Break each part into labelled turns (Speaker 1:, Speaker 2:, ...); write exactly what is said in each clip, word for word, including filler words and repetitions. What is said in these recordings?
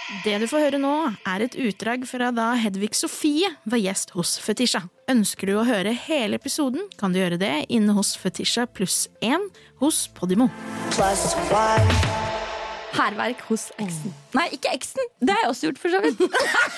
Speaker 1: Det du får høre nå er et utdrag fra da Hedvig Sofie var gjest hos Fetisha. Ønsker du å høre hele episoden, kan du gjøre det inne hos Fetisha pluss én hos Podimo.
Speaker 2: Plus one.
Speaker 3: Herverk hos eksen. Nei, ikke eksen. Det har jeg også gjort for så vidt.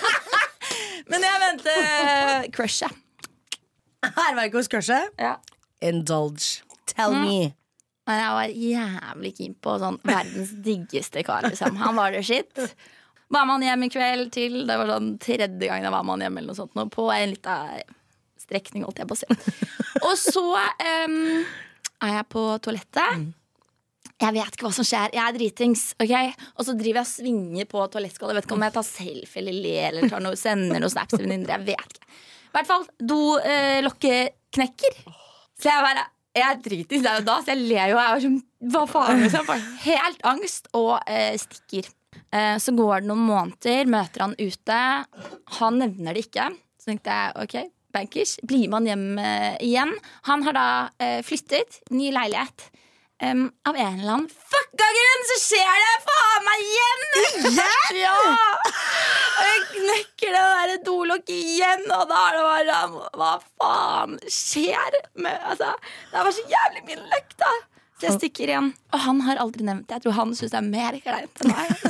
Speaker 3: Men jeg venter crushet.
Speaker 4: Herverk hos crushet?
Speaker 3: Ja.
Speaker 4: Indulge. Tell
Speaker 3: Mm.
Speaker 4: me.
Speaker 3: Men jeg var jævlig keen på sånn verdens diggeste kar, liksom. Han var det shit. Var man hjem i kveld til, det var sånn tredje gangen jeg var man hjem eller noe sånt, nå, på en liten strekning, holdt jeg på å si. Og så um, er jeg på toalettet. Jeg vet ikke hva som skjer, jeg er dritings, ok? Og så driver jeg og svinger på toalettskålet. Jeg vet ikke om jeg tar selfie eller le eller tar noe, sender noe snaps til venninner, jeg vet ikke. I hvert fall, do-lokket knekker. Så jeg bare... Jeg er dritings, det er jo da, så jeg ler jo. Jeg var sånn, hva faen, liksom, helt angst og eh, stikker. Eh, så går det noen måneder, møter han ute. Han nevner det ikke. Så tenkte jeg, ok, bankers, blir man hjem eh, igjen. Han har da eh, flyttet, ny leilighet. Um, av en eller annen fucka grunn så skjer det faen meg igjen.
Speaker 4: Igjen?
Speaker 3: Ja. Og jeg knekker det der dolokket igjen, og da er det bare sånn, hva faen skjer med, altså, det var så jævlig min løk da. Så jeg stikker igjen, og han har aldri nevnt det. Jeg tror han synes det er mer kleint enn meg.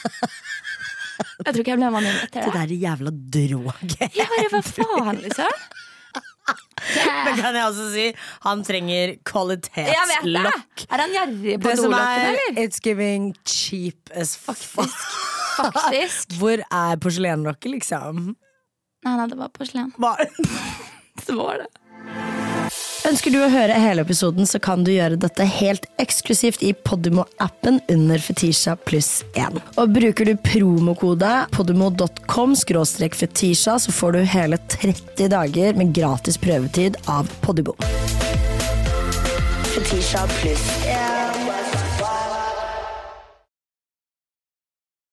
Speaker 3: Jeg tror ikke jeg ble med han inn etter det.
Speaker 4: Det der jævla droget.
Speaker 3: Jeg bare, hva faen liksom?
Speaker 4: Men kan jeg også si, han trenger kvalitetslokk.
Speaker 3: Er han gjerrig på
Speaker 4: Det som
Speaker 3: dolokken,
Speaker 4: er,
Speaker 3: eller?
Speaker 4: it's giving cheap as fuck.
Speaker 3: Faktisk.
Speaker 4: Hvor er porselenlokket, liksom?
Speaker 3: Nei, nei, det var porselen.
Speaker 4: Hva?
Speaker 3: Så var det.
Speaker 4: Ønsker du å høre hele episoden, så kan du gjøre dette helt eksklusivt i Podimo-appen under Fetisha pluss én. Og bruker du promokode podimo punktum com skråstrek fetisha, så får du hele tretti dager med gratis prøvetid av Podimo.
Speaker 2: Fetisha plus. Yeah.